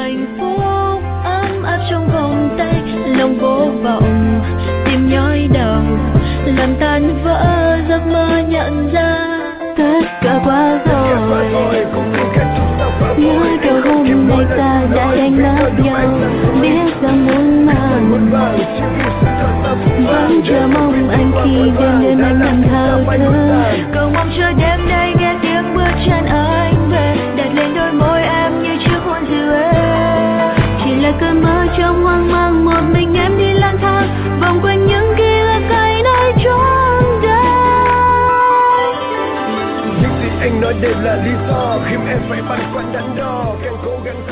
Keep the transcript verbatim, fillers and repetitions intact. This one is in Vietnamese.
hạnh phúc ấm áp trong vòng tay, lòng vô vọng tim nhói đầu làm tan vỡ giấc mơ nhận ra tất cả qua rồi. Nhớ câu hôm nay ta đã đánh mất nhau, biết rằng muốn mang vẫn chờ mong anh khi đêm đêm anh nằm thao thức, cầu mong cho đêm nay nghe tiếng bước chân anh về, đặt lên đôi môi em như chiếc hôn dịu êm. Chỉ là cơn mơ trong hoang mang, một mình em đi lang thang vòng quanh những ký ức cay nơi chốn đây. Những gì anh nói đều là lý do khiến em phải băn khoăn đắn đo, càng cố gắng